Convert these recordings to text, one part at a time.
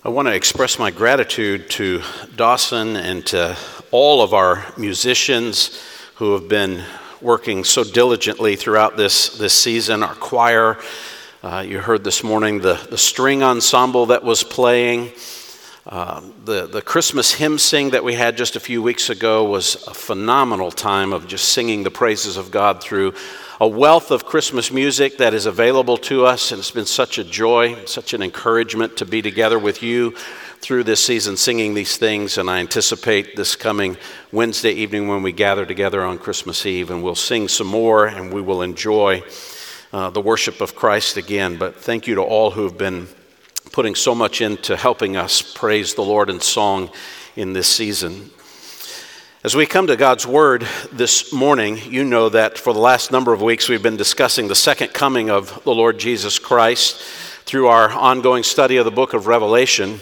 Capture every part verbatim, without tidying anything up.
I want to express my gratitude to Dawson and to all of our musicians who have been working so diligently throughout this, this season. Our choir, uh, you heard this morning the, the string ensemble that was playing. Uh, the, the Christmas hymn sing that we had just a few weeks ago was a phenomenal time of just singing the praises of God through a wealth of Christmas music that is available to us, and it's been such a joy, such an encouragement to be together with you through this season singing these things, and I anticipate this coming Wednesday evening when we gather together on Christmas Eve, and we'll sing some more, and we will enjoy uh, the worship of Christ again. But thank you to all who have been putting so much into helping us praise the Lord in song in this season. As we come to God's Word this morning, you know that for the last number of weeks we've been discussing the second coming of the Lord Jesus Christ through our ongoing study of the book of Revelation.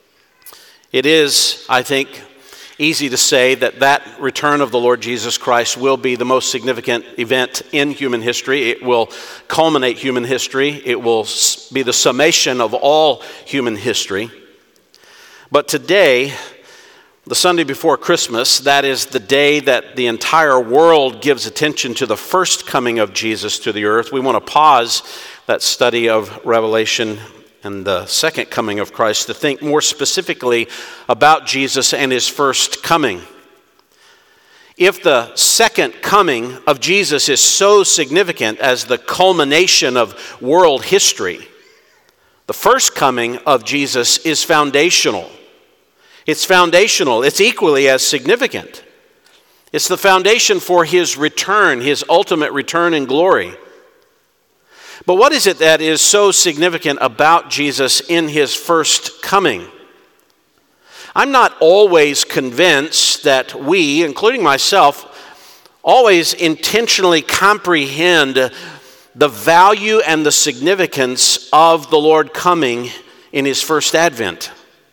It is, I think, easy to say that that return of the Lord Jesus Christ will be the most significant event in human history. It will culminate human history. It will be the summation of all human history. But today, the Sunday before Christmas, that is the day that the entire world gives attention to the first coming of Jesus to the earth. We want to pause that study of Revelation and the second coming of Christ to think more specifically about Jesus and his first coming. If the second coming of Jesus is so significant as the culmination of world history, the first coming of Jesus is foundational. It's foundational. It's equally as significant. It's the foundation for his return, his ultimate return in glory. But what is it that is so significant about Jesus in his first coming? I'm not always convinced that we, including myself, always intentionally comprehend the value and the significance of the Lord coming in his first advent.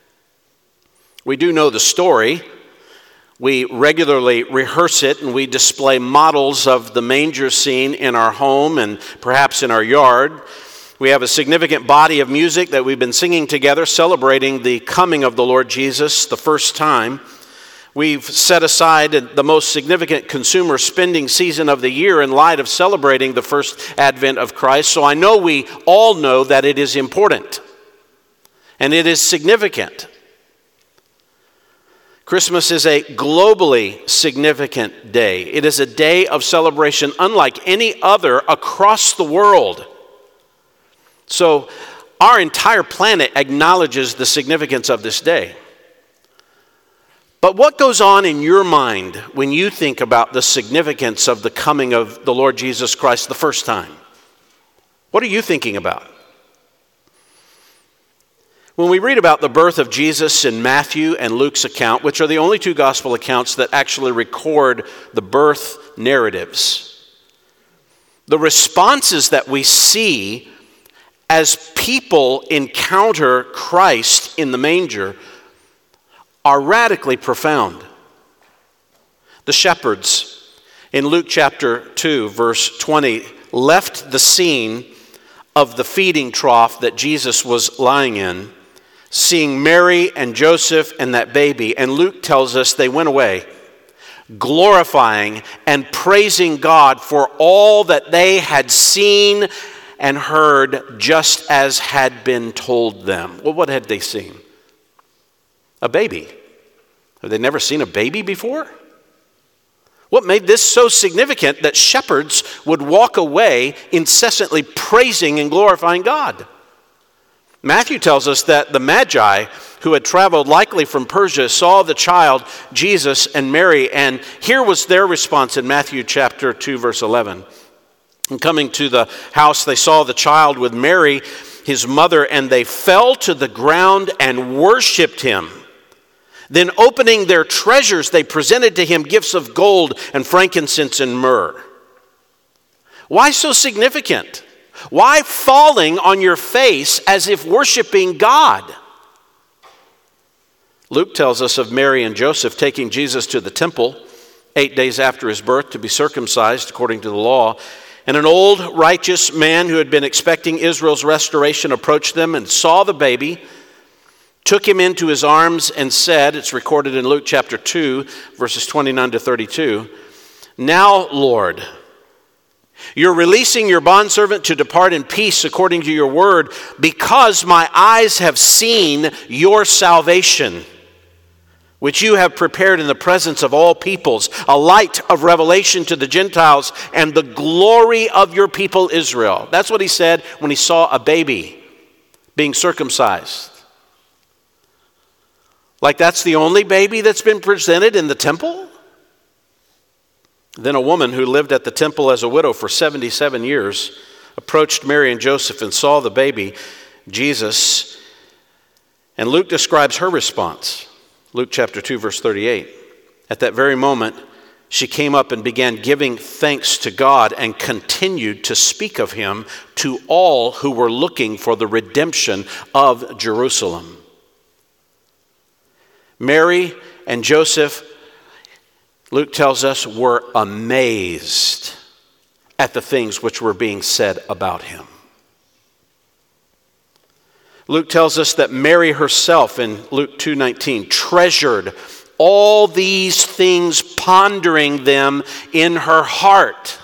We do know the story. We regularly rehearse it, and we display models of the manger scene in our home and perhaps in our yard. We have a significant body of music that we've been singing together, celebrating the coming of the Lord Jesus the first time. We've set aside the most significant consumer spending season of the year in light of celebrating the first advent of Christ. So I know we all know that it is important and it is significant. Christmas is a globally significant day. It is a day of celebration unlike any other across the world. So our entire planet acknowledges the significance of this day. But what goes on in your mind when you think about the significance of the coming of the Lord Jesus Christ the first time? What are you thinking about? When we read about the birth of Jesus in Matthew and Luke's account, which are the only two gospel accounts that actually record the birth narratives, the responses that we see as people encounter Christ in the manger are radically profound. The shepherds in Luke chapter two, verse twenty, left the scene of the feeding trough that Jesus was lying in, seeing Mary and Joseph and that baby, and Luke tells us they went away, glorifying and praising God for all that they had seen and heard, just as had been told them. Well, what had they seen? A baby. Have they never seen a baby before? What made this so significant that shepherds would walk away incessantly praising and glorifying God? Matthew tells us that the Magi, who had traveled likely from Persia, saw the child, Jesus and Mary, and here was their response in Matthew chapter two, verse eleven. And coming to the house, they saw the child with Mary, his mother, and they fell to the ground and worshiped him. Then opening their treasures, they presented to him gifts of gold and frankincense and myrrh. Why so significant? Why falling on your face as if worshiping God? Luke tells us of Mary and Joseph taking Jesus to the temple eight days after his birth to be circumcised according to the law. And an old righteous man who had been expecting Israel's restoration approached them and saw the baby, took him into his arms and said, it's recorded in Luke chapter two, verses twenty-nine to thirty-two, "Now, Lord, you're releasing your bondservant to depart in peace according to your word, because my eyes have seen your salvation, which you have prepared in the presence of all peoples, a light of revelation to the Gentiles and the glory of your people Israel." That's what he said when he saw a baby being circumcised. Like that's the only baby that's been presented in the temple? Then a woman who lived at the temple as a widow for seventy-seven years approached Mary and Joseph and saw the baby, Jesus. And Luke describes her response. Luke chapter two, verse thirty-eight. At that very moment, she came up and began giving thanks to God and continued to speak of him to all who were looking for the redemption of Jerusalem. Mary and Joseph, Luke tells us, were amazed at the things which were being said about him. Luke tells us that Mary herself in Luke two nineteen treasured all these things, pondering them in her heart.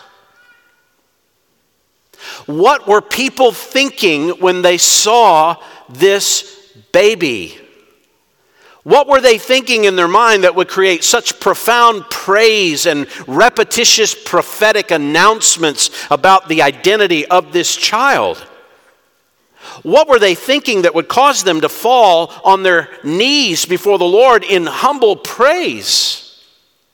What were people thinking when they saw this baby? What were they thinking in their mind that would create such profound praise and repetitious prophetic announcements about the identity of this child? What were they thinking that would cause them to fall on their knees before the Lord in humble praise?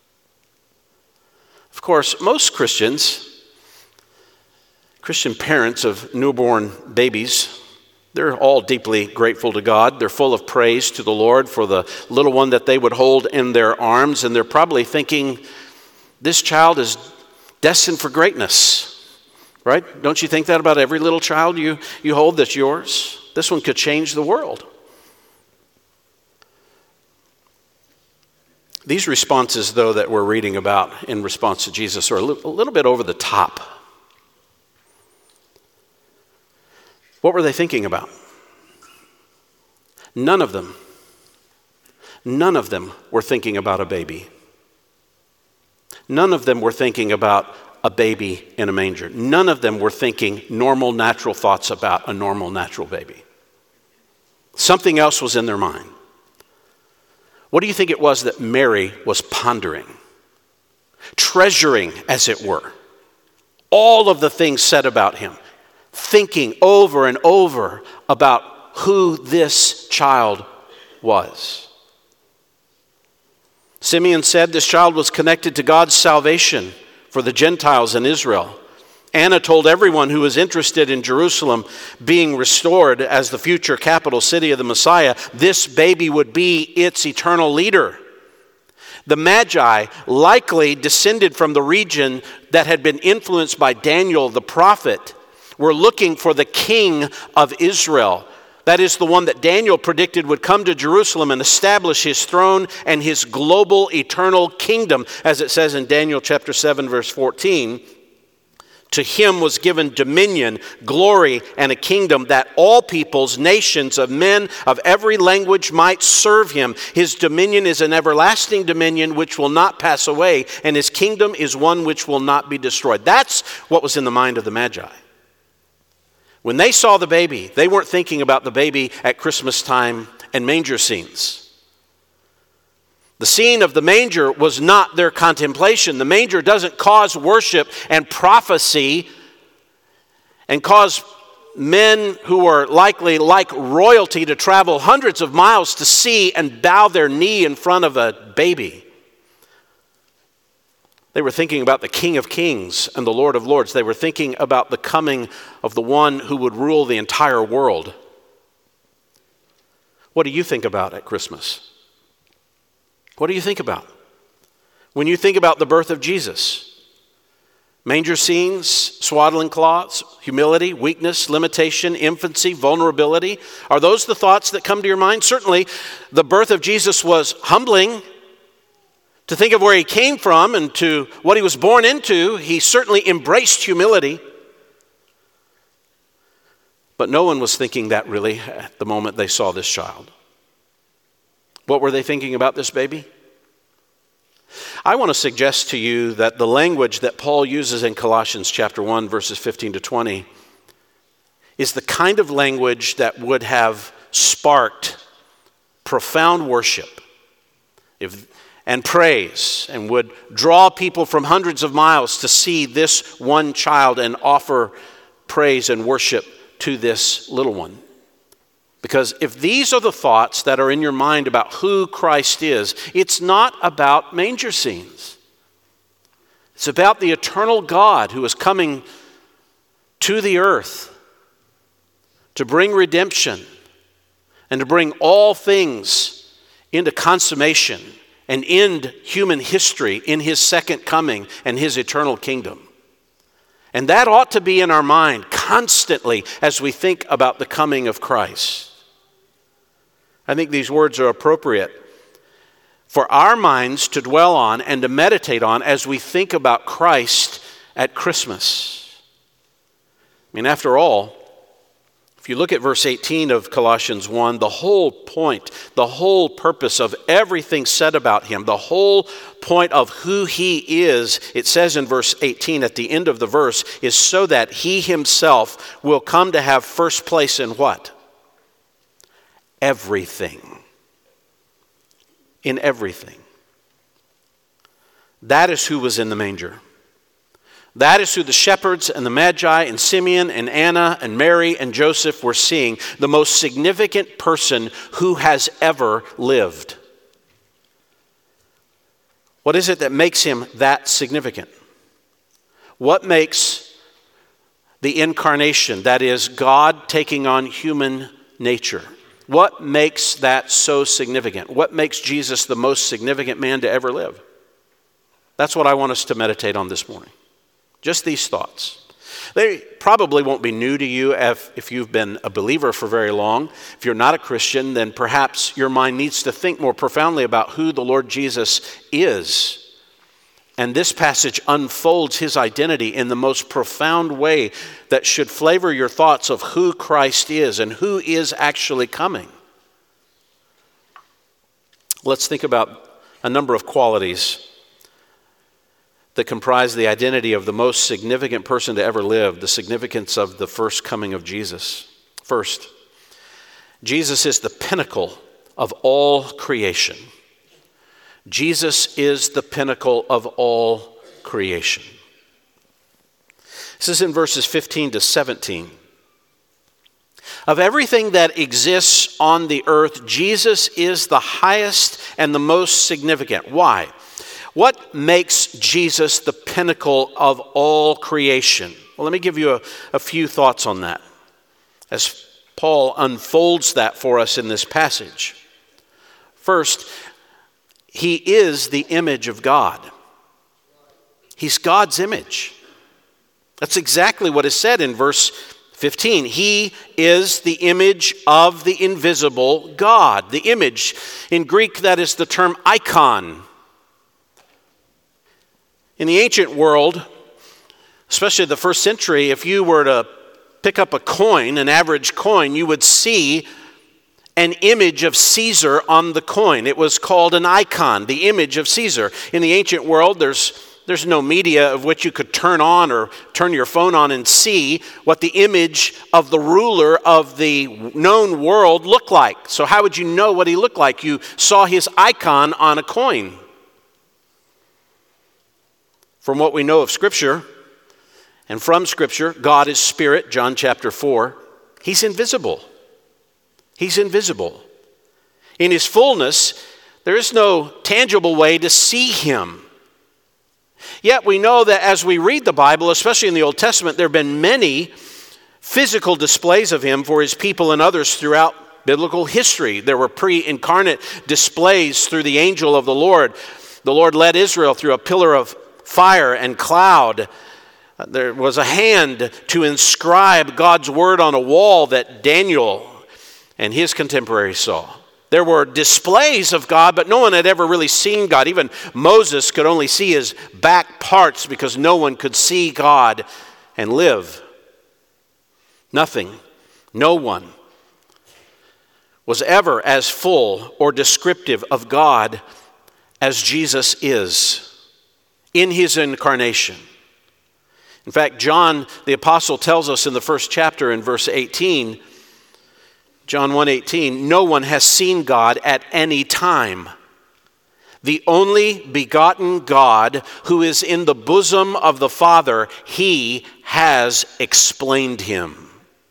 Of course, most Christians, Christian parents of newborn babies, they're all deeply grateful to God. They're full of praise to the Lord for the little one that they would hold in their arms. And they're probably thinking, this child is destined for greatness. Right? Don't you think that about every little child you, you hold that's yours? This one could change the world. These responses, though, that we're reading about in response to Jesus are a little, a little bit over the top. What were they thinking about? None of them, none of them were thinking about a baby. None of them were thinking about a baby in a manger. None of them were thinking normal, natural thoughts about a normal, natural baby. Something else was in their mind. What do you think it was that Mary was pondering, treasuring, as it were, all of the things said about him, thinking over and over about who this child was? Simeon said this child was connected to God's salvation for the Gentiles in Israel. Anna told everyone who was interested in Jerusalem being restored as the future capital city of the Messiah, this baby would be its eternal leader. The Magi likely descended from the region that had been influenced by Daniel the prophet, were looking for the king of Israel. That is the one that Daniel predicted would come to Jerusalem and establish his throne and his global eternal kingdom. As it says in Daniel chapter seven, verse fourteen, to him was given dominion, glory, and a kingdom that all peoples, nations of men of every language might serve him. His dominion is an everlasting dominion which will not pass away, and his kingdom is one which will not be destroyed. That's what was in the mind of the Magi. When they saw the baby, they weren't thinking about the baby at Christmas time and manger scenes. The scene of the manger was not their contemplation. The manger doesn't cause worship and prophecy and cause men who are likely like royalty to travel hundreds of miles to see and bow their knee in front of a baby. They were thinking about the King of Kings and the Lord of Lords. They were thinking about the coming of the one who would rule the entire world. What do you think about at Christmas? What do you think about when you think about the birth of Jesus? Manger scenes, swaddling cloths, humility, weakness, limitation, infancy, vulnerability. Are those the thoughts that come to your mind? Certainly, the birth of Jesus was humbling. To think of where he came from and to what he was born into, he certainly embraced humility. But no one was thinking that really at the moment they saw this child. What were they thinking about this baby? I want to suggest to you that the language that Paul uses in Colossians chapter one, verses fifteen to twenty, is the kind of language that would have sparked profound worship if, and praise, and would draw people from hundreds of miles to see this one child and offer praise and worship to this little one. Because if these are the thoughts that are in your mind about who Christ is, it's not about manger scenes. It's about the eternal God who is coming to the earth to bring redemption and to bring all things into consummation and end human history in his second coming and his eternal kingdom. And that ought to be in our mind constantly as we think about the coming of Christ. I think these words are appropriate for our minds to dwell on and to meditate on as we think about Christ at Christmas. I mean, after all, if you look at verse eighteen of Colossians one, the whole point, the whole purpose of everything said about him, the whole point of who he is, it says in verse eighteen at the end of the verse, is so that he himself will come to have first place in what? Everything. In everything. That is who was in the manger. That is who the shepherds and the Magi and Simeon and Anna and Mary and Joseph were seeing, the most significant person who has ever lived. What is it that makes him that significant? What makes the incarnation, that is, God taking on human nature, what makes that so significant? What makes Jesus the most significant man to ever live? That's what I want us to meditate on this morning. Just these thoughts. They probably won't be new to you if, if you've been a believer for very long. If you're not a Christian, then perhaps your mind needs to think more profoundly about who the Lord Jesus is. And this passage unfolds his identity in the most profound way that should flavor your thoughts of who Christ is and who is actually coming. Let's think about a number of qualities that comprise the identity of the most significant person to ever live, the significance of the first coming of Jesus. First, Jesus is the pinnacle of all creation. Jesus is the pinnacle of all creation. This is in verses fifteen to seventeen. Of everything that exists on the earth, Jesus is the highest and the most significant. Why? What makes Jesus the pinnacle of all creation? Well, let me give you a, a few thoughts on that as Paul unfolds that for us in this passage. First, he is the image of God. He's God's image. That's exactly what is said in verse fifteen. He is the image of the invisible God. The image, in Greek, that is the term icon. In the ancient world, especially the first century, if you were to pick up a coin, an average coin, you would see an image of Caesar on the coin. It was called an icon, the image of Caesar. In the ancient world, there's there's no media of which you could turn on or turn your phone on and see what the image of the ruler of the known world looked like. So how would you know what he looked like? You saw his icon on a coin. From what we know of Scripture, and from Scripture, God is spirit, John chapter four. He's invisible. He's invisible. In his fullness, there is no tangible way to see him. Yet we know that as we read the Bible, especially in the Old Testament, there have been many physical displays of him for his people and others throughout biblical history. There were pre-incarnate displays through the angel of the Lord. The Lord led Israel through a pillar of fire and cloud. There was a hand to inscribe God's word on a wall that Daniel and his contemporaries saw. There were displays of God, but no one had ever really seen God. Even Moses could only see his back parts because no one could see God and live. Nothing, no one was ever as full or descriptive of God as Jesus is in his incarnation. In fact, John the apostle tells us in the first chapter in verse eighteen, John one eighteen, no one has seen God at any time. The only begotten God who is in the bosom of the Father, he has explained him.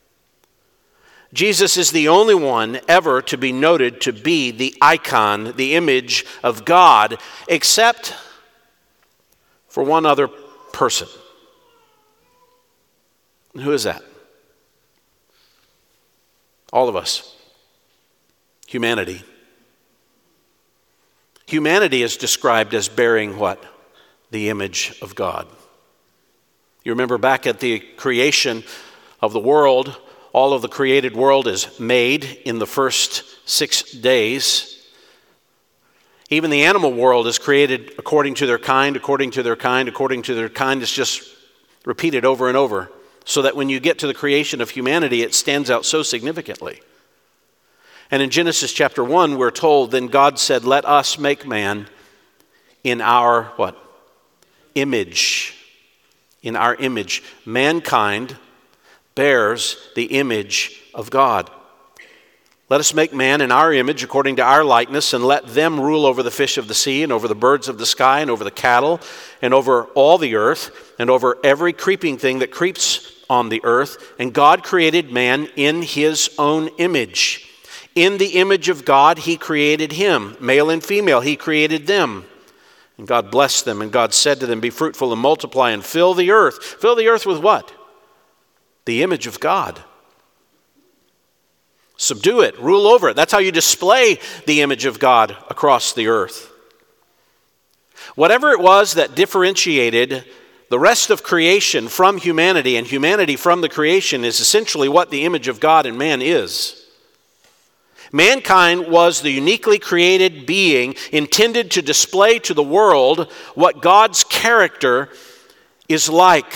Jesus is the only one ever to be noted to be the icon, the image of God, except for one other person. And who is that? All of us. Humanity. Humanity is described as bearing what? The image of God. You remember back at the creation of the world, all of the created world is made in the first six days. Even the animal world is created according to their kind, according to their kind, according to their kind. It's just repeated over and over, so that when you get to the creation of humanity, it stands out so significantly. And in Genesis chapter one, we're told, then God said, let us make man in our, what? Image. In our image. Mankind bears the image of God. Let us make man in our image according to our likeness, and let them rule over the fish of the sea, and over the birds of the sky, and over the cattle, and over all the earth, and over every creeping thing that creeps on the earth. And God created man in his own image. In the image of God, he created him. Male and female, he created them. And God blessed them, and God said to them, be fruitful and multiply and fill the earth. Fill the earth with what? The image of God. Subdue it, rule over it. That's how you display the image of God across the earth. Whatever it was that differentiated the rest of creation from humanity and humanity from the creation is essentially what the image of God in man is. Mankind was the uniquely created being intended to display to the world what God's character is like.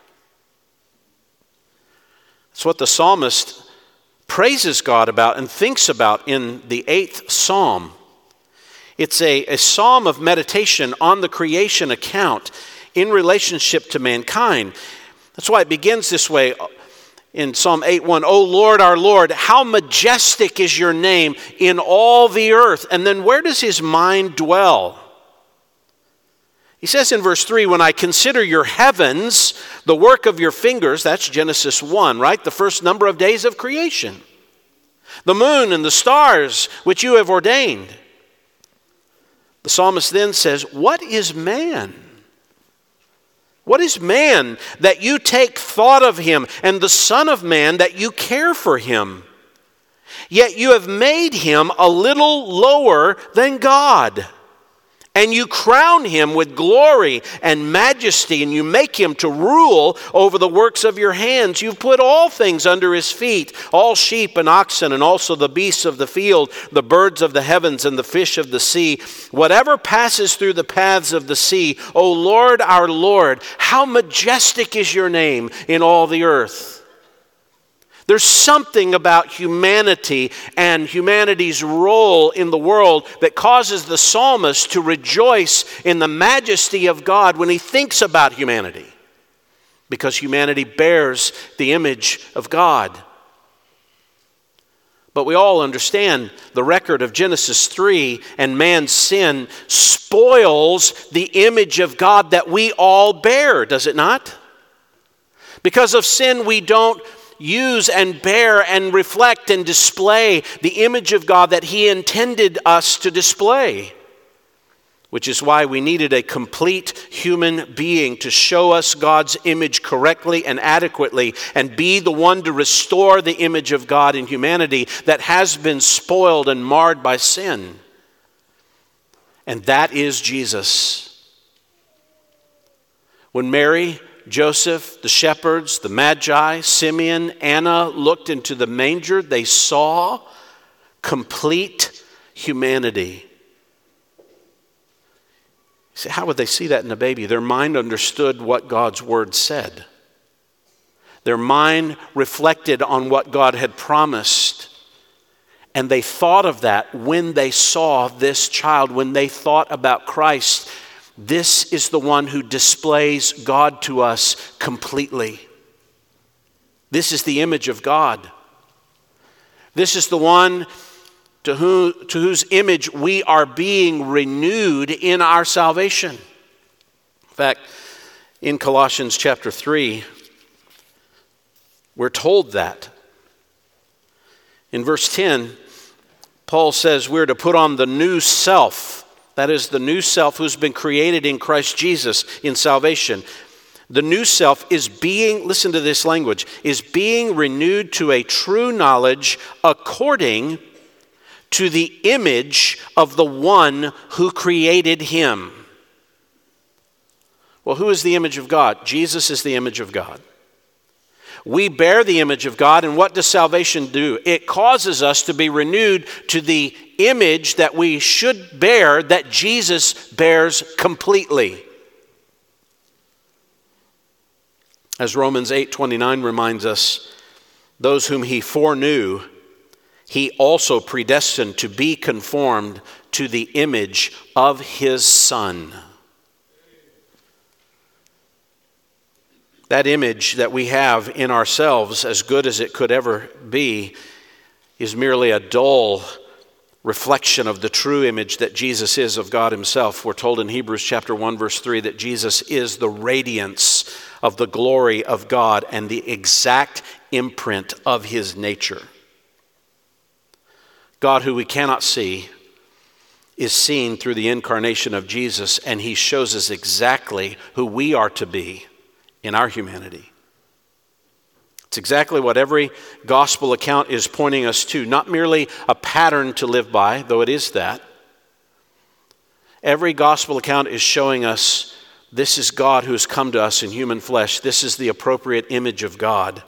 That's what the psalmist praises God about and thinks about in the eighth psalm. It's a, a psalm of meditation on the creation account in relationship to mankind. That's why it begins this way in Psalm eight one. O Lord, our Lord, how majestic is your name in all the earth. And then where does his mind dwell? He says in verse three, when I consider your heavens, the work of your fingers, that's Genesis one, right? The first number of days of creation. The moon and the stars which you have ordained. The psalmist then says, what is man? What is man that you take thought of him, and the son of man that you care for him? Yet you have made him a little lower than God. And you crown him with glory and majesty, and you make him to rule over the works of your hands. You've put all things under his feet, all sheep and oxen, and also the beasts of the field, the birds of the heavens, and the fish of the sea. Whatever passes through the paths of the sea, O Lord, our Lord, how majestic is your name in all the earth. There's something about humanity and humanity's role in the world that causes the psalmist to rejoice in the majesty of God when he thinks about humanity, because humanity bears the image of God. But we all understand the record of Genesis three and man's sin spoils the image of God that we all bear, does it not? Because of sin, we don't use and bear and reflect and display the image of God that he intended us to display. Which is why we needed a complete human being to show us God's image correctly and adequately, and be the one to restore the image of God in humanity that has been spoiled and marred by sin. And that is Jesus. When Mary, Joseph, the shepherds, the Magi, Simeon, Anna looked into the manger, they saw complete humanity. You say, how would they see that in a baby? Their mind understood what God's word said. Their mind reflected on what God had promised. And they thought of that when they saw this child, when they thought about Christ. This is the one who displays God to us completely. This is the image of God. This is the one to, whom, to whose image we are being renewed in our salvation. In fact, in Colossians chapter three, we're told that. In verse ten, Paul says we're to put on the new self. That is the new self who's been created in Christ Jesus in salvation. The new self is being, listen to this language, is being renewed to a true knowledge according to the image of the one who created him. Well, who is the image of God? Jesus is the image of God. We bear the image of God, and what does salvation do? It causes us to be renewed to the image that we should bear, that Jesus bears completely. As Romans eight twenty-nine reminds us, those whom he foreknew, he also predestined to be conformed to the image of his Son. That image that we have in ourselves, as good as it could ever be, is merely a dull reflection of the true image that Jesus is of God himself. We're told in Hebrews chapter one, verse three, that Jesus is the radiance of the glory of God and the exact imprint of his nature. God, who we cannot see, is seen through the incarnation of Jesus, and he shows us exactly who we are to be in our humanity. It's exactly what every gospel account is pointing us to, not merely a pattern to live by, though it is that. Every gospel account is showing us this is God who has come to us in human flesh. This is the appropriate image of God.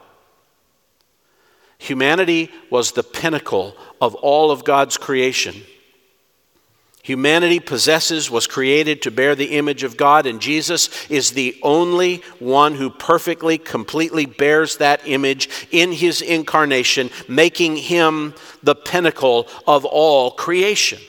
Humanity was the pinnacle of all of God's creation. Humanity possesses, was created to bear the image of God, and Jesus is the only one who perfectly, completely bears that image in his incarnation, making him the pinnacle of all creation.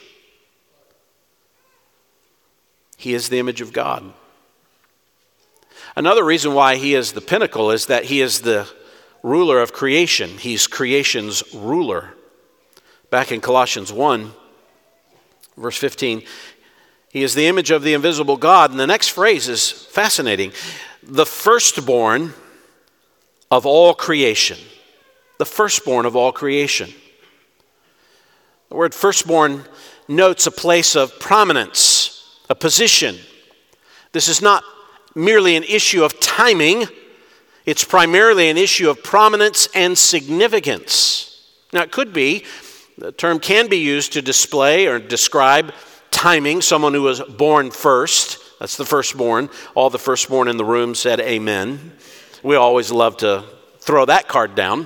He is the image of God. Another reason why he is the pinnacle is that he is the ruler of creation. He's creation's ruler. Back in Colossians one, verse fifteen, he is the image of the invisible God. And the next phrase is fascinating. The firstborn of all creation. The firstborn of all creation. The word firstborn notes a place of prominence, a position. This is not merely an issue of timing. It's primarily an issue of prominence and significance. Now, it could be, the term can be used to display or describe timing, someone who was born first. That's the firstborn. All the firstborn in the room said amen. We always love to throw that card down.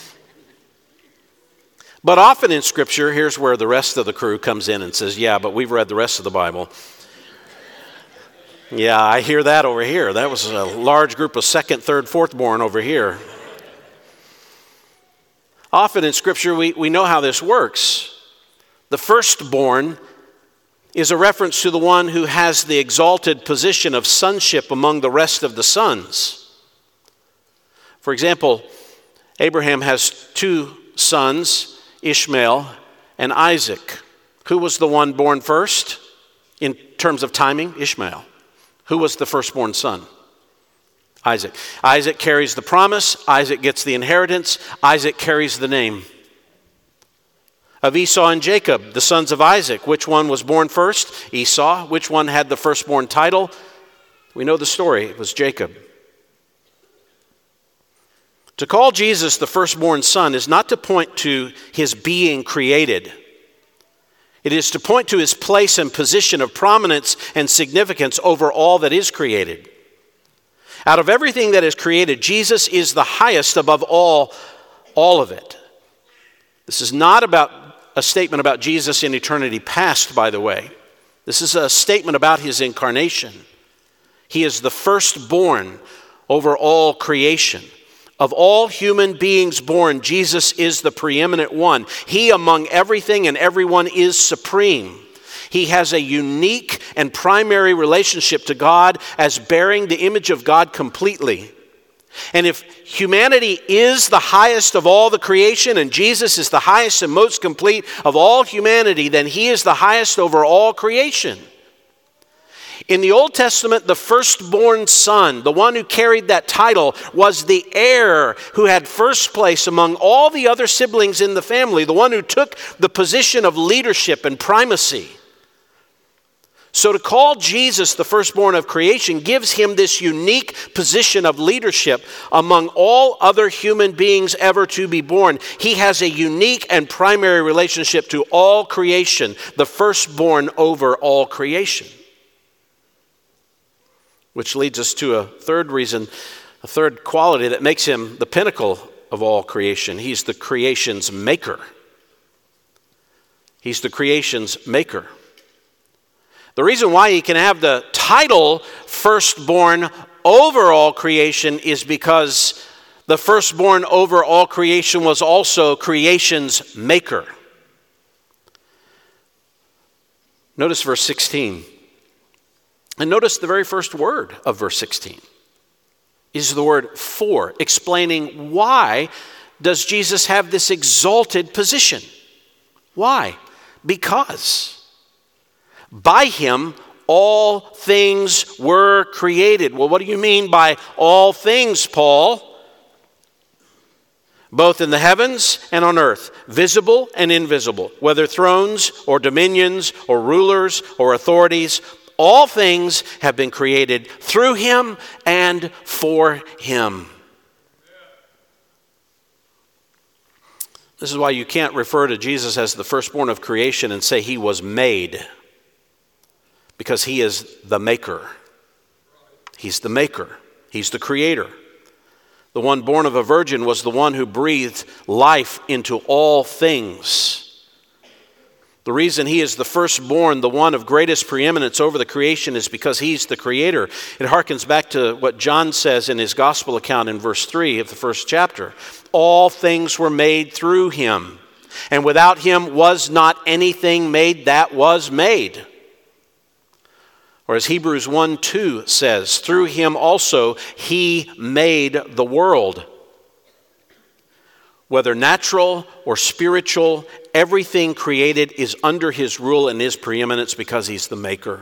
But often in Scripture, here's where the rest of the crew comes in and says, yeah, but we've read the rest of the Bible. Yeah, I hear that over here. That was a large group of second, third, fourth born over here. Often in Scripture, we, we know how this works. The firstborn is a reference to the one who has the exalted position of sonship among the rest of the sons. For example, Abraham has two sons, Ishmael and Isaac. Who was the one born first in terms of timing? Ishmael. Who was the firstborn son? Isaac. Isaac carries the promise. Isaac gets the inheritance. Isaac carries the name. Of Esau and Jacob, the sons of Isaac, which one was born first? Esau. Which one had the firstborn title? We know the story. It was Jacob. To call Jesus the firstborn son is not to point to his being created. It is to point to his place and position of prominence and significance over all that is created. Out of everything that is created, Jesus is the highest above all, all of it. This is not about a statement about Jesus in eternity past, by the way. This is a statement about his incarnation. He is the firstborn over all creation. Of all human beings born, Jesus is the preeminent one. He, among everything and everyone, is supreme. He has a unique and primary relationship to God as bearing the image of God completely. And if humanity is the highest of all the creation and Jesus is the highest and most complete of all humanity, then he is the highest over all creation. In the Old Testament, the firstborn son, the one who carried that title, was the heir who had first place among all the other siblings in the family, the one who took the position of leadership and primacy. So to call Jesus the firstborn of creation gives him this unique position of leadership among all other human beings ever to be born. He has a unique and primary relationship to all creation, the firstborn over all creation. Which leads us to a third reason, a third quality that makes him the pinnacle of all creation. He's the creation's maker. He's the creation's maker. The reason why he can have the title firstborn over all creation is because the firstborn over all creation was also creation's maker. Notice verse sixteen. And notice the very first word of verse sixteen is the word for, explaining why does Jesus have this exalted position. Why? Because by him all things were created. Well, what do you mean by all things, Paul? Both in the heavens and on earth, visible and invisible, whether thrones or dominions or rulers or authorities, all things have been created through him and for him. This is why you can't refer to Jesus as the firstborn of creation and say he was made, because he is the maker. He's the maker. He's the creator. The one born of a virgin was the one who breathed life into all things. The reason he is the firstborn, the one of greatest preeminence over the creation, is because he's the creator. It harkens back to what John says in his gospel account in verse three of the first chapter. All things were made through him, and without him was not anything made that was made. Or as Hebrews one two says, through him also he made the world. Whether natural or spiritual, everything created is under his rule and his preeminence because he's the maker.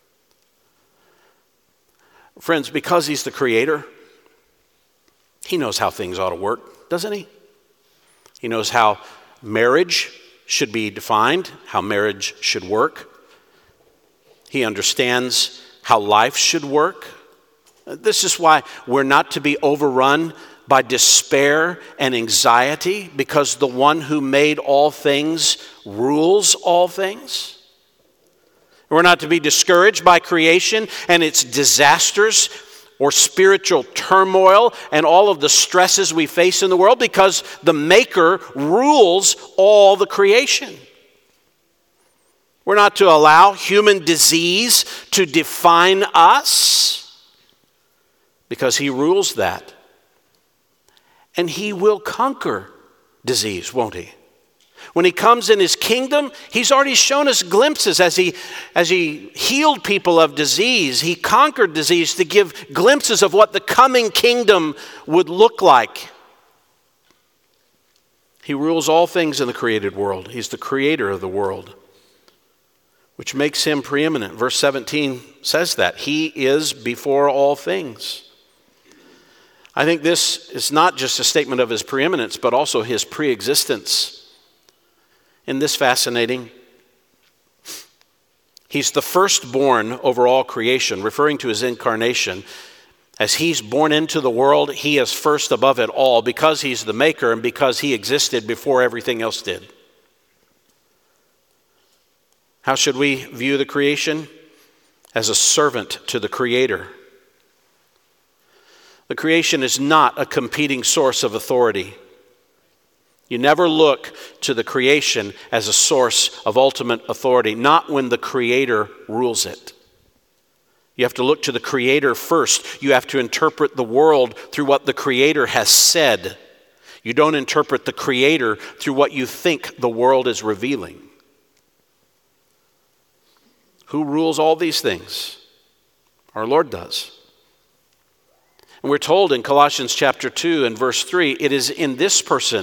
Friends, because he's the creator, he knows how things ought to work, doesn't he? He knows how marriage should be defined, how marriage should work. He understands how life should work. This is why we're not to be overrun by despair and anxiety, because the one who made all things rules all things. We're not to be discouraged by creation and its disasters or spiritual turmoil and all of the stresses we face in the world, because the Maker rules all the creation. We're not to allow human disease to define us, because he rules that. And he will conquer disease, won't he? When he comes in his kingdom, he's already shown us glimpses as he, as he healed people of disease. He conquered disease to give glimpses of what the coming kingdom would look like. He rules all things in the created world. He's the creator of the world, which makes him preeminent. Verse seventeen says that. He is before all things. I think this is not just a statement of his preeminence, but also his preexistence. Isn't this fascinating? He's the firstborn over all creation, referring to his incarnation. As he's born into the world, he is first above it all because he's the maker and because he existed before everything else did. How should we view the creation? As a servant to the creator. The creation is not a competing source of authority. You never look to the creation as a source of ultimate authority, not when the Creator rules it. You have to look to the Creator first. You have to interpret the world through what the Creator has said. You don't interpret the Creator through what you think the world is revealing. Who rules all these things? Our Lord does. And we're told in Colossians chapter two and verse three, it is in this person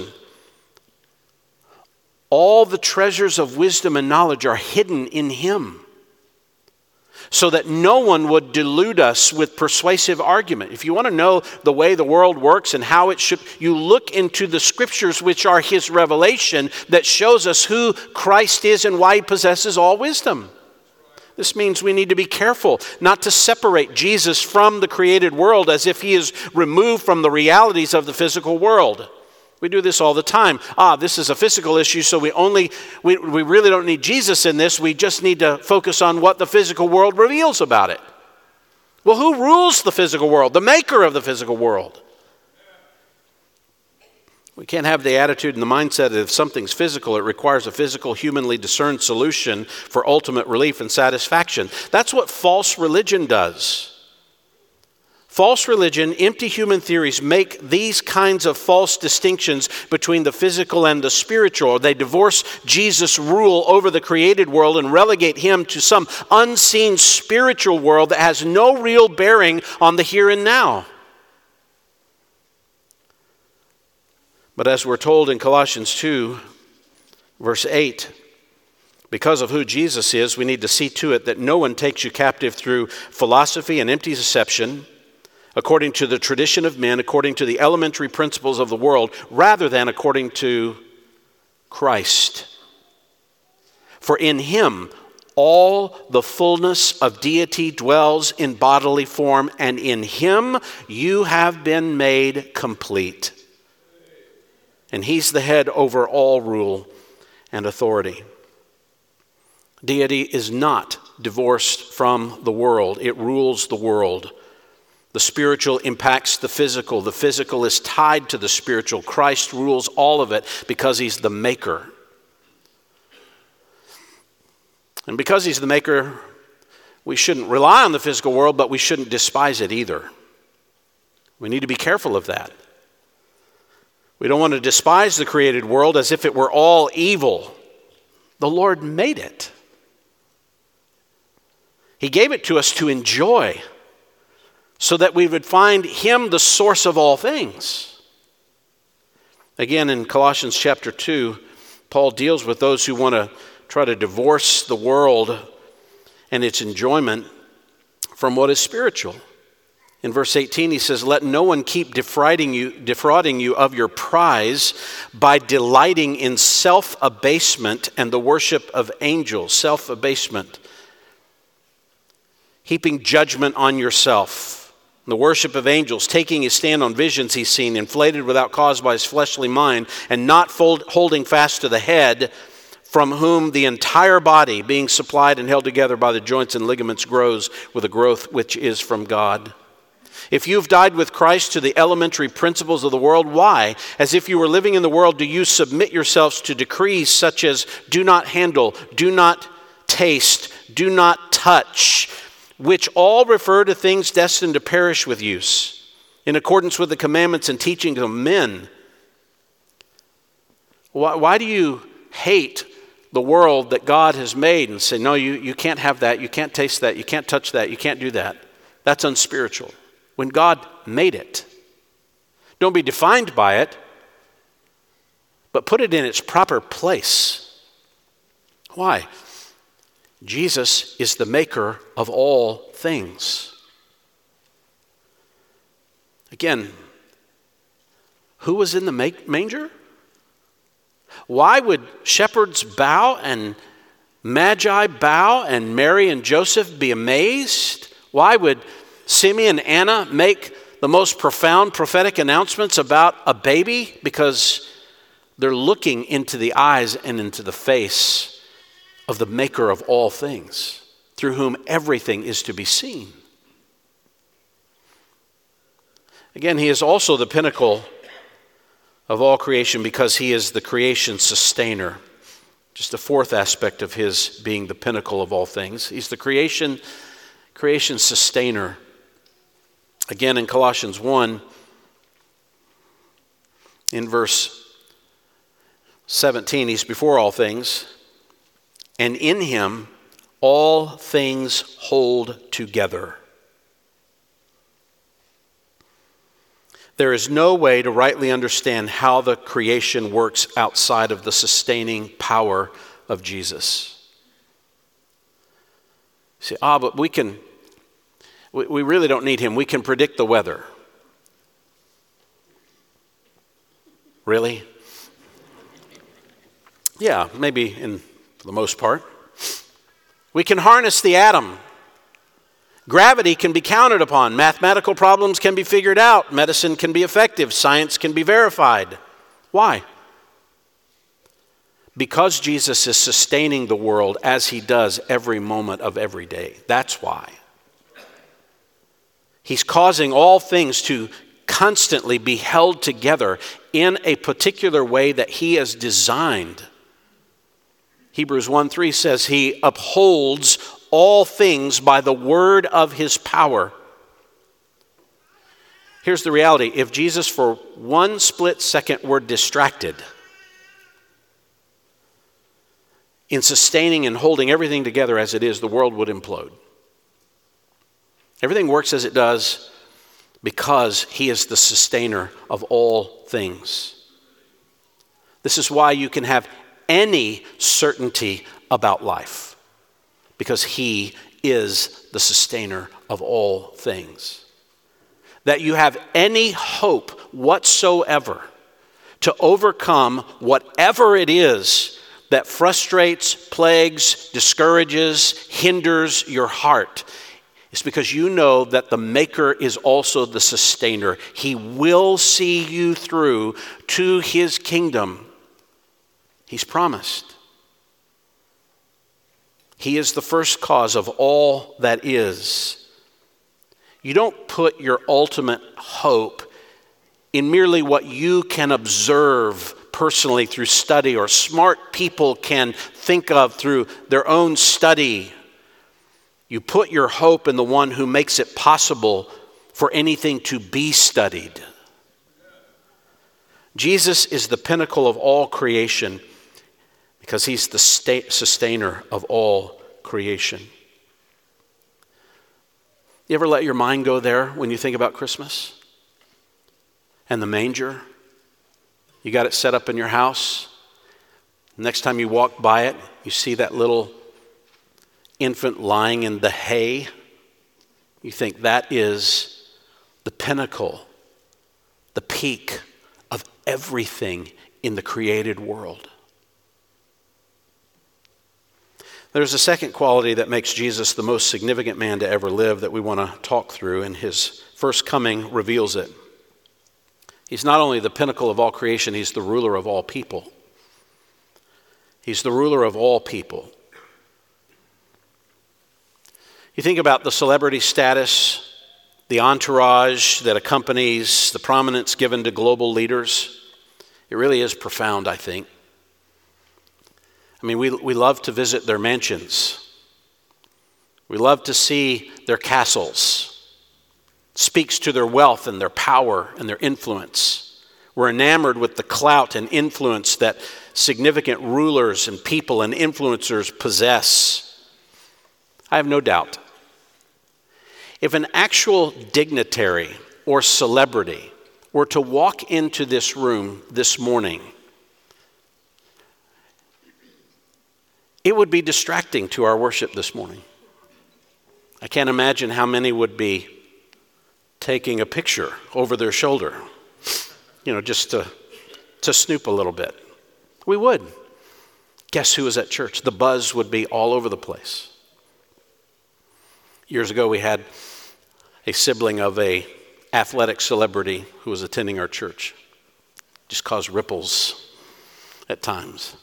all the treasures of wisdom and knowledge are hidden in him, so that no one would delude us with persuasive argument. If you want to know the way the world works and how it should, you look into the scriptures, which are his revelation that shows us who Christ is and why he possesses all wisdom. This means we need to be careful not to separate Jesus from the created world as if he is removed from the realities of the physical world. We do this all the time. Ah, this is a physical issue, so we only we, we really don't need Jesus in this. We just need to focus on what the physical world reveals about it. Well, who rules the physical world? The maker of the physical world. We can't have the attitude and the mindset that if something's physical, it requires a physical, humanly discerned solution for ultimate relief and satisfaction. That's what false religion does. False religion, empty human theories make these kinds of false distinctions between the physical and the spiritual. They divorce Jesus' rule over the created world and relegate him to some unseen spiritual world that has no real bearing on the here and now. But as we're told in Colossians two, verse eight, because of who Jesus is, we need to see to it that no one takes you captive through philosophy and empty deception, according to the tradition of men, according to the elementary principles of the world, rather than according to Christ. For in him all the fullness of deity dwells in bodily form, and in him you have been made complete. And he's the head over all rule and authority. Deity is not divorced from the world. It rules the world. The spiritual impacts the physical. The physical is tied to the spiritual. Christ rules all of it because he's the maker. And because he's the maker, we shouldn't rely on the physical world, but we shouldn't despise it either. We need to be careful of that. We don't want to despise the created world as if it were all evil. The Lord made it. He gave it to us to enjoy, so that we would find him the source of all things. Again, in Colossians chapter two, Paul deals with those who want to try to divorce the world and its enjoyment from what is spiritual. In verse eighteen, he says, let no one keep defrauding you, defrauding you of your prize by delighting in self-abasement and the worship of angels. Self-abasement. Heaping judgment on yourself. The worship of angels, taking his stand on visions he's seen, inflated without cause by his fleshly mind, and not fold, holding fast to the head, from whom the entire body, being supplied and held together by the joints and ligaments, grows with a growth which is from God. If you've died with Christ to the elementary principles of the world, why? As if you were living in the world, do you submit yourselves to decrees such as do not handle, do not taste, do not touch, which all refer to things destined to perish with use, in accordance with the commandments and teachings of men? Why, why do you hate the world that God has made and say, no, you, you can't have that, you can't taste that, you can't touch that, you can't do that? That's unspiritual. When God made it. Don't be defined by it, but put it in its proper place. Why? Jesus is the maker of all things. Again, who was in the manger? Why would shepherds bow and magi bow and Mary and Joseph be amazed? Why would Simeon and Anna make the most profound prophetic announcements about a baby? Because they're looking into the eyes and into the face of the maker of all things, through whom everything is to be seen. Again, he is also the pinnacle of all creation because he is the creation sustainer. Just a fourth aspect of his being the pinnacle of all things. He's the creation creation's sustainer. Again, in Colossians one, in verse seventeen, he's before all things, and in him all things hold together. There is no way to rightly understand how the creation works outside of the sustaining power of Jesus. You say, ah, but we can, we, we really don't need him. We can predict the weather. Really? Yeah, maybe in for the most part. We can harness the atom. Gravity can be counted upon. Mathematical problems can be figured out. Medicine can be effective. Science can be verified. Why? Because Jesus is sustaining the world as he does every moment of every day. That's why. He's causing all things to constantly be held together in a particular way that he has designed. Hebrews one three says he upholds all things by the word of his power. Here's the reality. If Jesus for one split second were distracted in sustaining and holding everything together as it is, the world would implode. Everything works as it does because he is the sustainer of all things. This is why you can have any certainty about life, because he is the sustainer of all things. That you have any hope whatsoever to overcome whatever it is that frustrates, plagues, discourages, hinders your heart. It's because you know that the Maker is also the sustainer. He will see you through to his kingdom. He's promised. He is the first cause of all that is. You don't put your ultimate hope in merely what you can observe personally through study or smart people can think of through their own study. You put your hope in the one who makes it possible for anything to be studied. Jesus is the pinnacle of all creation because he's the sustainer of all creation. You ever let your mind go there when you think about Christmas? And the manger? You got it set up in your house. Next time you walk by it, you see that little infant lying in the hay. You think that is the pinnacle, the peak of everything in the created world. There's a second quality that makes Jesus the most significant man to ever live that we want to talk through, and his first coming reveals it. He's not only the pinnacle of all creation, he's the ruler of all people. He's the ruler of all people. You think about the celebrity status, the entourage that accompanies the prominence given to global leaders. It really is profound, I think. I mean, we, we love to visit their mansions. We love to see their castles. It speaks to their wealth and their power and their influence. We're enamored with the clout and influence that significant rulers and people and influencers possess. I have no doubt. If an actual dignitary or celebrity were to walk into this room this morning, it would be distracting to our worship this morning. I can't imagine how many would be taking a picture over their shoulder, you know, just to, to snoop a little bit. We would. Guess who was at church? The buzz would be all over the place. Years ago, we had a sibling of a athletic celebrity who was attending our church. Just caused ripples at times.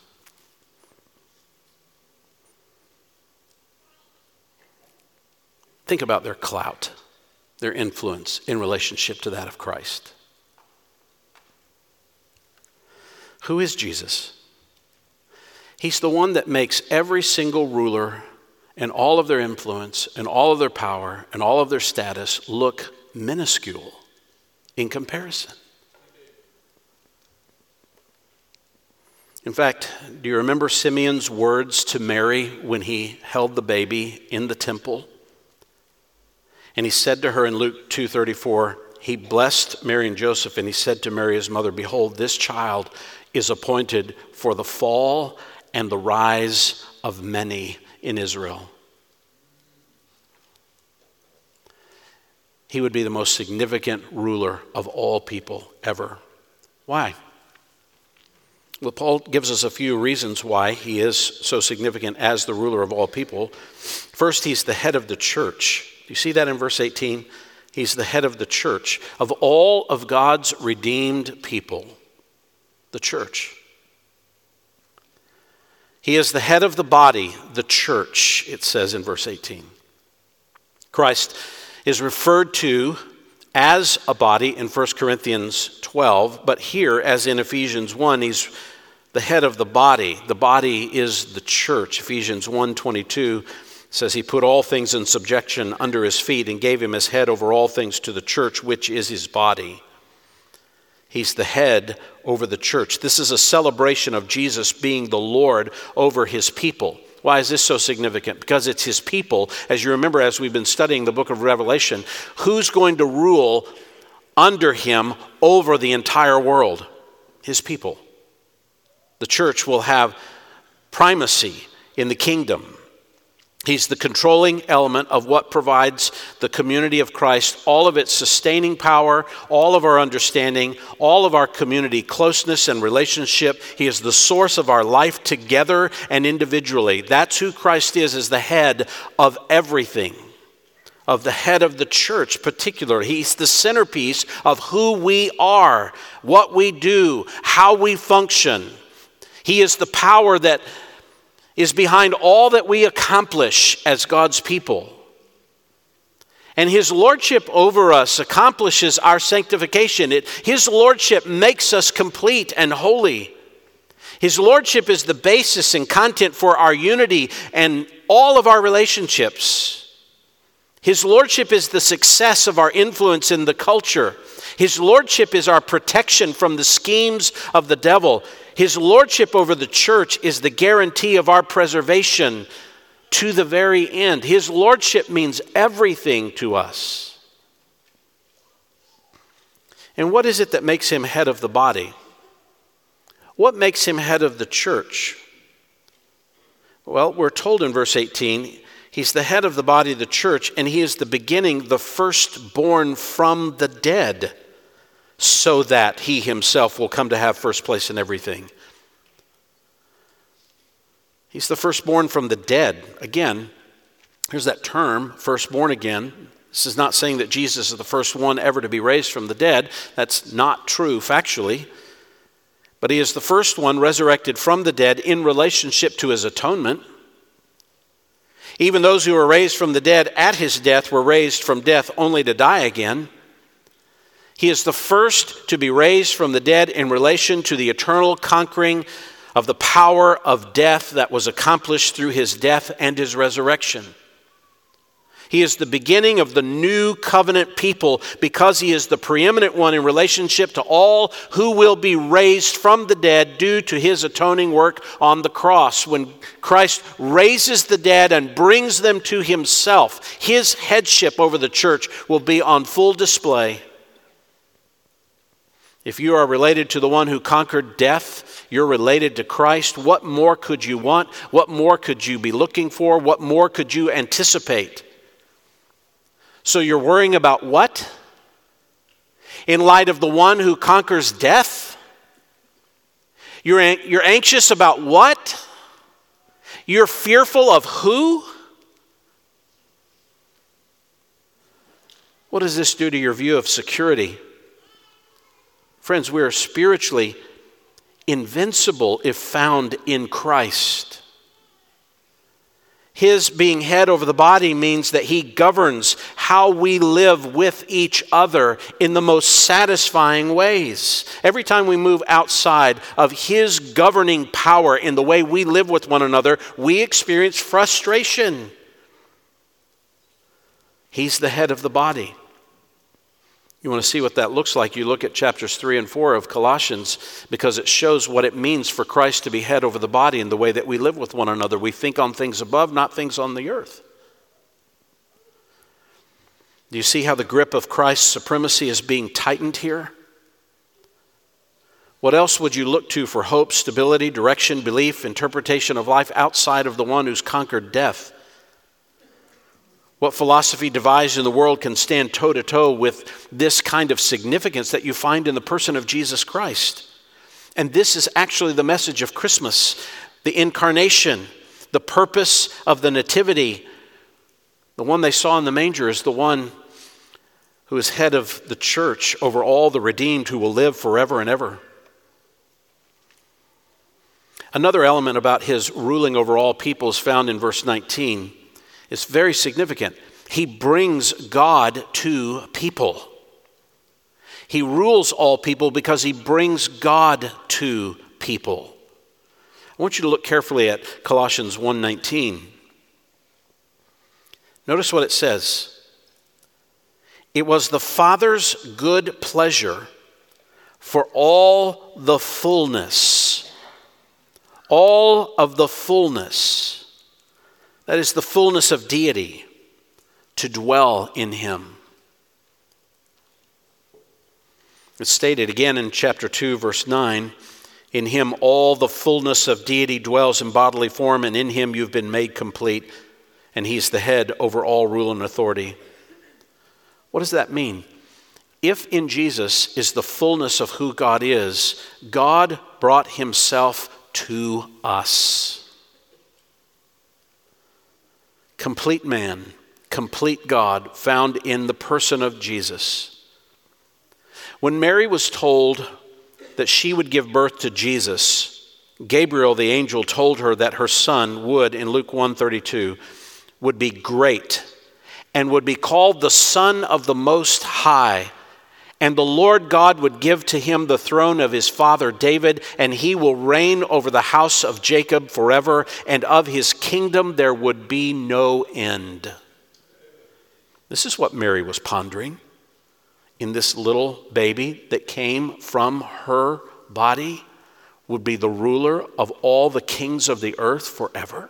Think about their clout, their influence in relationship to that of Christ. Who is Jesus? He's the one that makes every single ruler and all of their influence and all of their power and all of their status look minuscule in comparison. In fact, do you remember Simeon's words to Mary when he held the baby in the temple? And he said to her in Luke two thirty-four, he blessed Mary and Joseph, and he said to Mary his mother, behold, this child is appointed for the fall and the rise of many in Israel. He would be the most significant ruler of all people ever. Why? Well, Paul gives us a few reasons why he is so significant as the ruler of all people. First, he's the head of the church. You see that in verse eighteen? He's the head of the church. Of all of God's redeemed people, the church. He is the head of the body, the church, it says in verse eighteen. Christ is referred to as a body in First Corinthians twelve, but here, as in Ephesians one, he's the head of the body. The body is the church. Ephesians one twenty-two says he put all things in subjection under his feet and gave him his head over all things to the church, which is his body. He's the head over the church. This is a celebration of Jesus being the Lord over his people. Why is this so significant? Because it's his people. As you remember, as we've been studying the book of Revelation, who's going to rule under him over the entire world? His people. The church will have primacy in the kingdom. He's the controlling element of what provides the community of Christ all of its sustaining power, all of our understanding, all of our community closeness and relationship. He is the source of our life together and individually. That's who Christ is, as the head of everything, of the head of the church particularly. He's the centerpiece of who we are, what we do, how we function. He is the power that is behind all that we accomplish as God's people. And his lordship over us accomplishes our sanctification. It, his lordship makes us complete and holy. His lordship is the basis and content for our unity and all of our relationships. His lordship is the success of our influence in the culture. His lordship is our protection from the schemes of the devil. His lordship over the church is the guarantee of our preservation to the very end. His lordship means everything to us. And what is it that makes him head of the body? What makes him head of the church? Well, we're told in verse eighteen, he's the head of the body of the church, and he is the beginning, the firstborn from the dead, so that he himself will come to have first place in everything. He's the firstborn from the dead. Again, here's that term, firstborn again. This is not saying that Jesus is the first one ever to be raised from the dead. That's not true factually. But he is the first one resurrected from the dead in relationship to his atonement. Even those who were raised from the dead at his death were raised from death only to die again. He is the first to be raised from the dead in relation to the eternal conquering of the power of death that was accomplished through his death and his resurrection. He is the beginning of the new covenant people because he is the preeminent one in relationship to all who will be raised from the dead due to his atoning work on the cross. When Christ raises the dead and brings them to himself, his headship over the church will be on full display. If you are related to the one who conquered death, you're related to Christ. What more could you want? What more could you be looking for? What more could you anticipate? So you're worrying about what? In light of the one who conquers death? You're, you're anxious about what? You're fearful of who? What does this do to your view of security? Friends, we are spiritually invincible if found in Christ. His being head over the body means that he governs how we live with each other in the most satisfying ways. Every time we move outside of his governing power in the way we live with one another, we experience frustration. He's the head of the body. You want to see what that looks like? You look at chapters three and four of Colossians, because it shows what it means for Christ to be head over the body in the way that we live with one another. We think on things above, not things on the earth. Do you see how the grip of Christ's supremacy is being tightened here? What else would you look to for hope, stability, direction, belief, interpretation of life outside of the one who's conquered death? What philosophy devised in the world can stand toe-to-toe with this kind of significance that you find in the person of Jesus Christ? And this is actually the message of Christmas, the incarnation, the purpose of the nativity. The one they saw in the manger is the one who is head of the church over all the redeemed who will live forever and ever. Another element about his ruling over all people is found in verse nineteen. It's very significant. He brings God to people. He rules all people because he brings God to people. I want you to look carefully at Colossians one nineteen. Notice what it says. It was the Father's good pleasure for all the fullness, all of the fullness, that is the fullness of deity, to dwell in him. It's stated again in chapter two, verse nine, in him all the fullness of deity dwells in bodily form, and in him you've been made complete, and he's the head over all rule and authority. What does that mean? If in Jesus is the fullness of who God is, God brought himself to us. Complete man, complete God, found in the person of Jesus. When Mary was told that she would give birth to Jesus, Gabriel the angel told her that her son would, in Luke one thirty-two, would be great and would be called the Son of the Most High. And the Lord God would give to him the throne of his father David, and he will reign over the house of Jacob forever, and of his kingdom there would be no end. This is what Mary was pondering in this little baby that came from her body would be the ruler of all the kings of the earth forever.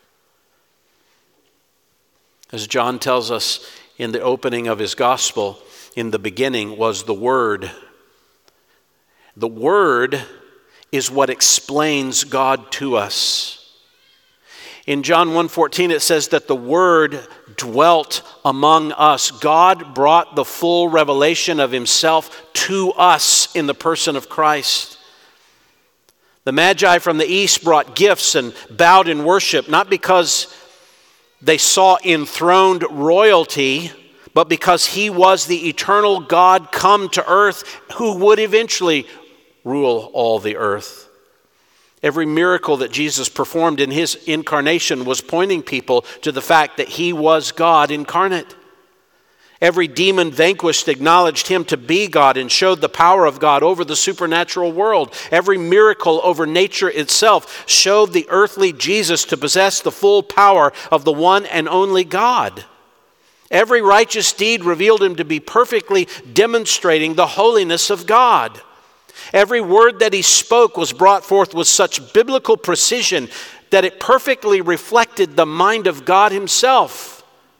As John tells us in the opening of his gospel, in the beginning was the Word. The Word is what explains God to us. In John one fourteen it says that the Word dwelt among us. God brought the full revelation of himself to us in the person of Christ. The Magi from the east brought gifts and bowed in worship, not because they saw enthroned royalty, but because he was the eternal God come to earth who would eventually rule all the earth. Every miracle that Jesus performed in his incarnation was pointing people to the fact that he was God incarnate. Every demon vanquished acknowledged him to be God and showed the power of God over the supernatural world. Every miracle over nature itself showed the earthly Jesus to possess the full power of the one and only God. Every righteous deed revealed him to be perfectly demonstrating the holiness of God. Every word that he spoke was brought forth with such biblical precision that it perfectly reflected the mind of God himself.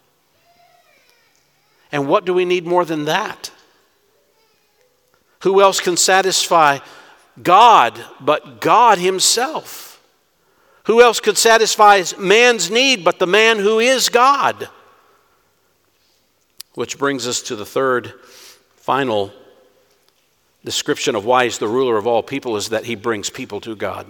And what do we need more than that? Who else can satisfy God but God himself? Who else could satisfy man's need but the man who is God? Which brings us to the third, final description of why he's the ruler of all people, is that he brings people to God.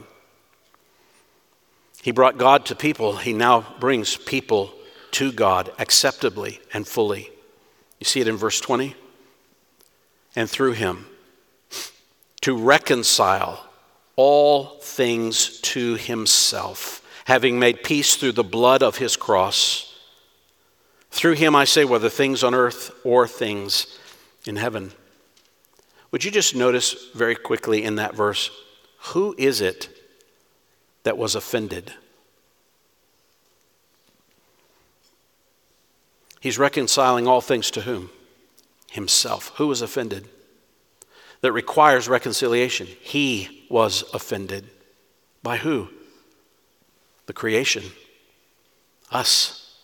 He brought God to people. He now brings people to God acceptably and fully. You see it in verse twenty? And through him, to reconcile all things to himself, having made peace through the blood of his cross. Through him, I say, whether things on earth or things in heaven. Would you just notice very quickly in that verse, who is it that was offended? He's reconciling all things to whom? Himself. Who was offended? That requires reconciliation. He was offended. By who? The creation. Us.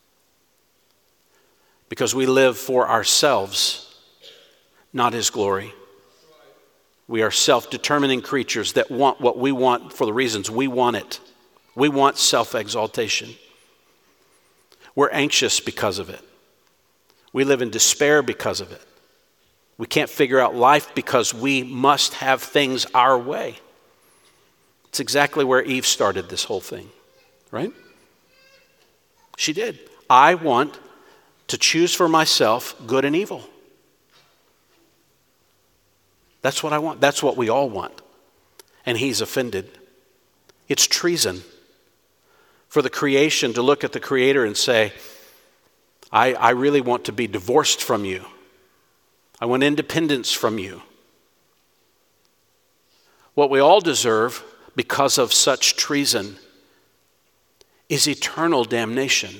Because we live for ourselves, not His glory. We are self-determining creatures that want what we want for the reasons we want it. We want self-exaltation. We're anxious because of it. We live in despair because of it. We can't figure out life because we must have things our way. It's exactly where Eve started this whole thing, right? She did. I want to choose for myself good and evil. That's what I want. That's what we all want. And He's offended. It's treason for the creation to look at the Creator and say, I, I really want to be divorced from you. I want independence from you. What we all deserve because of such treason is eternal damnation.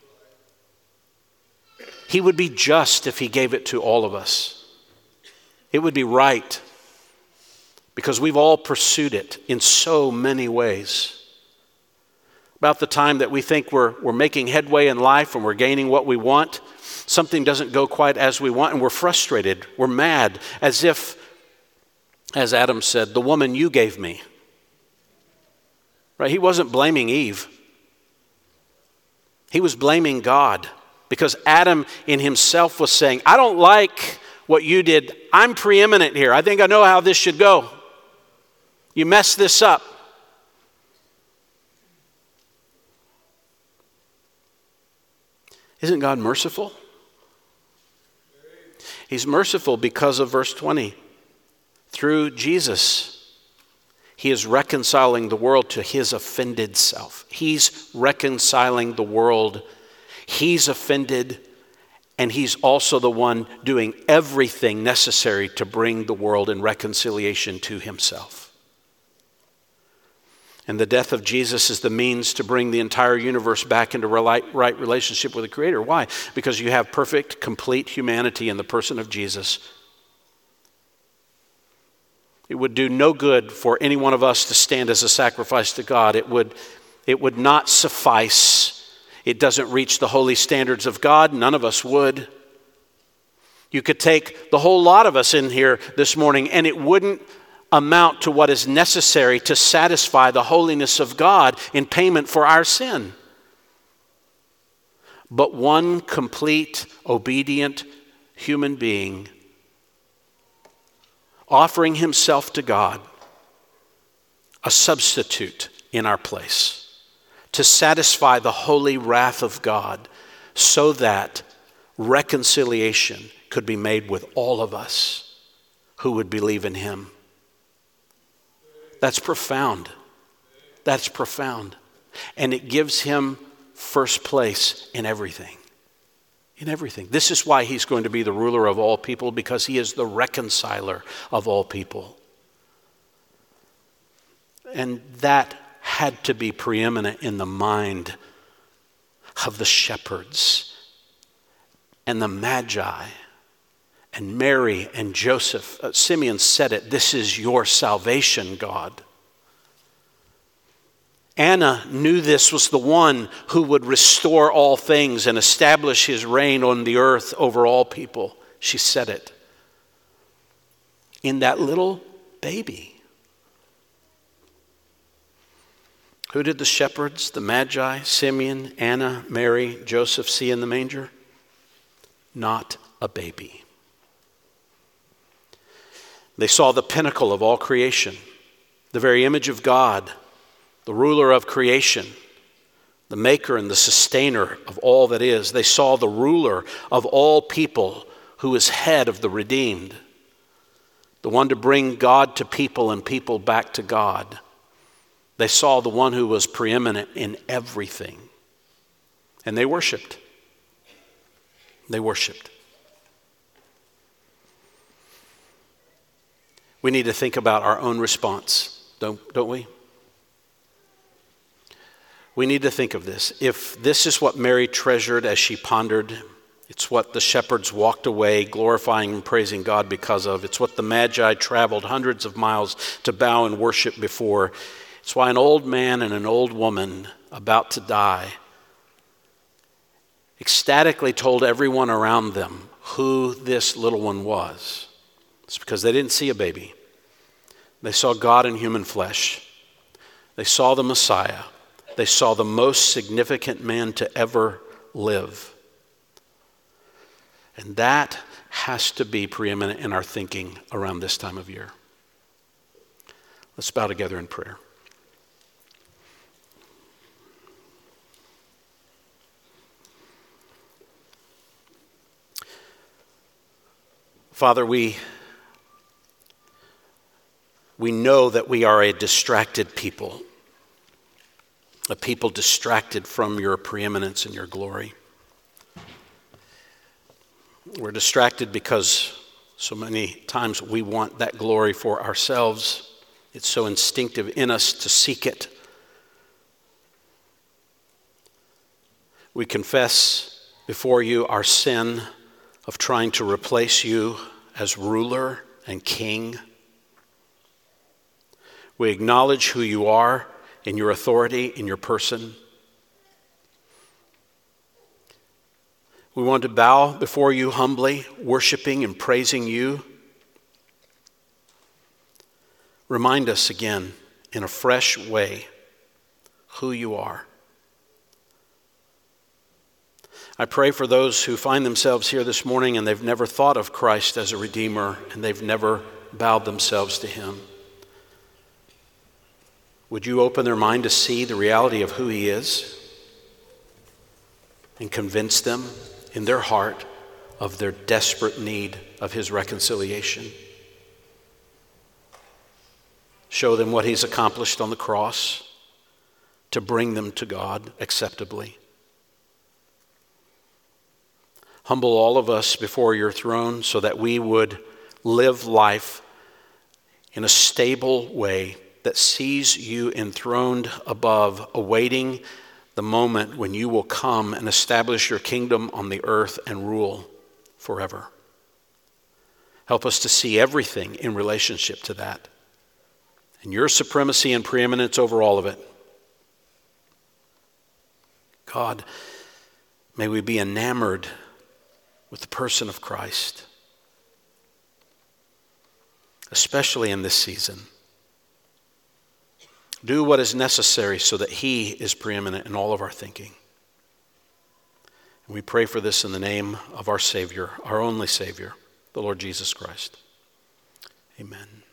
He would be just if He gave it to all of us. It would be right because we've all pursued it in so many ways. About the time that we think we're, we're making headway in life and we're gaining what we want, something doesn't go quite as we want and we're frustrated, we're mad, as if, as Adam said, the woman you gave me. Right? He wasn't blaming Eve. He was blaming God because Adam in himself was saying, I don't like what you did. I'm preeminent here. I think I know how this should go. You messed this up. Isn't God merciful? He's merciful because of verse twenty. Through Jesus, He is reconciling the world to His offended self. He's reconciling the world. He's offended, and He's also the one doing everything necessary to bring the world in reconciliation to Himself. And the death of Jesus is the means to bring the entire universe back into right relationship with the Creator. Why? Because you have perfect, complete humanity in the person of Jesus. It would do no good for any one of us to stand as a sacrifice to God. It would, it would not suffice. It doesn't reach the holy standards of God. None of us would. You could take the whole lot of us in here this morning and it wouldn't amount to what is necessary to satisfy the holiness of God in payment for our sin. But one complete, obedient human being offering himself to God, a substitute in our place, to satisfy the holy wrath of God so that reconciliation could be made with all of us who would believe in Him. That's profound. That's profound. And it gives Him first place in everything. In everything. This is why He's going to be the ruler of all people, because He is the reconciler of all people. And that had to be preeminent in the mind of the shepherds and the Magi and Mary and Joseph. Uh, Simeon said it, this is your salvation, God. Anna knew this was the one who would restore all things and establish His reign on the earth over all people. She said it. In that little baby. Who did the shepherds, the Magi, Simeon, Anna, Mary, Joseph see in the manger? Not a baby. They saw the pinnacle of all creation, the very image of God, the ruler of creation, the maker and the sustainer of all that is. They saw the ruler of all people who is head of the redeemed, the one to bring God to people and people back to God. They saw the one who was preeminent in everything. And they worshiped. They worshiped. We need to think about our own response, don't, don't we? We need to think of this. If this is what Mary treasured as she pondered, it's what the shepherds walked away glorifying and praising God because of. It's what the Magi traveled hundreds of miles to bow and worship before. It's why an old man and an old woman about to die ecstatically told everyone around them who this little one was. It's because they didn't see a baby. They saw God in human flesh. They saw the Messiah. They saw the most significant man to ever live. And that has to be preeminent in our thinking around this time of year. Let's bow together in prayer. Father, we, we know that we are a distracted people, a people distracted from your preeminence and your glory. We're distracted because so many times we want that glory for ourselves. It's so instinctive in us to seek it. We confess before you our sin of trying to replace you as ruler and king. We acknowledge who you are in your authority, in your person. We want to bow before you humbly, worshiping and praising you. Remind us again in a fresh way who you are. I pray for those who find themselves here this morning and they've never thought of Christ as a Redeemer and they've never bowed themselves to him. Would you open their mind to see the reality of who he is and convince them in their heart of their desperate need of his reconciliation? Show them what he's accomplished on the cross to bring them to God acceptably. Humble all of us before your throne so that we would live life in a stable way that sees you enthroned above, awaiting the moment when you will come and establish your kingdom on the earth and rule forever. Help us to see everything in relationship to that and your supremacy and preeminence over all of it. God, may we be enamored with the person of Christ, especially in this season. Do what is necessary so that he is preeminent in all of our thinking. And we pray for this in the name of our Savior, our only Savior, the Lord Jesus Christ. Amen.